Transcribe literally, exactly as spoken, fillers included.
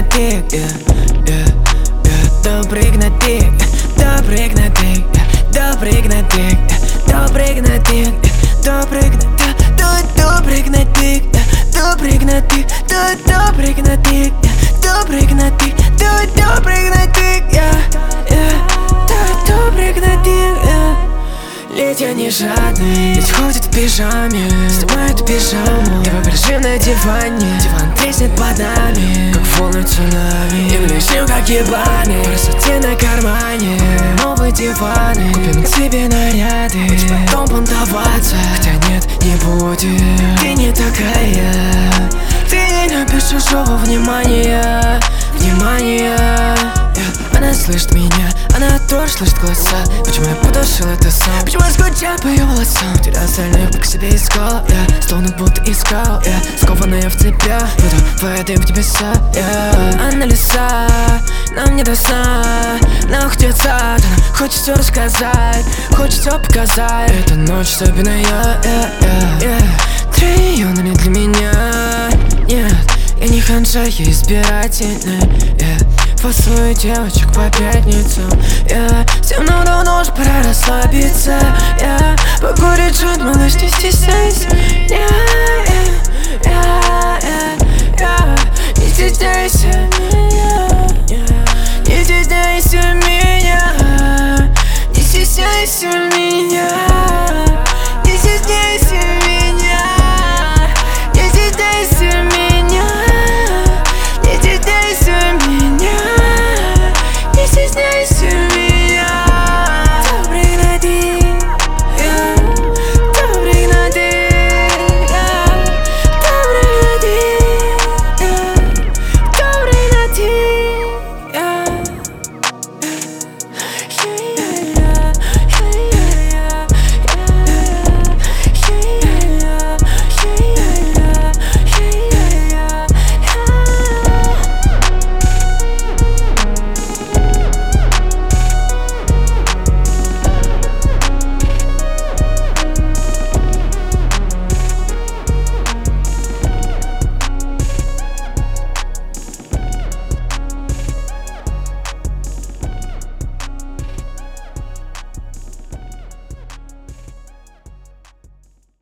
тик, yeah, yeah, yeah. Добрый на тик, добрый на тик, добрый на тик, добрый на тик, добрый на тик, добрый на тик, добрый на тик, добрый на тик, добрый на тик, добрый на тик, yeah, yeah, добрый на тик, yeah. Летя не жадный, ведь ходит в пижаме, снимает пижаму, его прижим на диване. Диван треснет под нами, как волны цунами, и мы лежим как ебаны. Красоте на кармане, новые диваны, купим себе наряды, будем потом понтоваться, хотя нет, не будет. Ты не такая, ты не любишь чужого внимания, внимания. Она слышит меня, она тоже слышит голоса. Почему я потушил это сам? Почему я скучаю по ее волосам? Терял остальных, пока себе искал, я yeah. Словно будто искал, я yeah. Скованная в цепях, буду воды в небеса, yeah. Она леса, нам не до сна, нам хочется, она хочет все рассказать, хочет все показать. Эта ночь особенная, yeah, yeah, yeah. Триллионы не для меня, нет. Я не ханжа, я избирательный, yeah. Фасую девочек по пятницам, yeah. Всем нам давно уж пора расслабиться, yeah. Покурить жить, малыш, не стесняйся, yeah, yeah, yeah.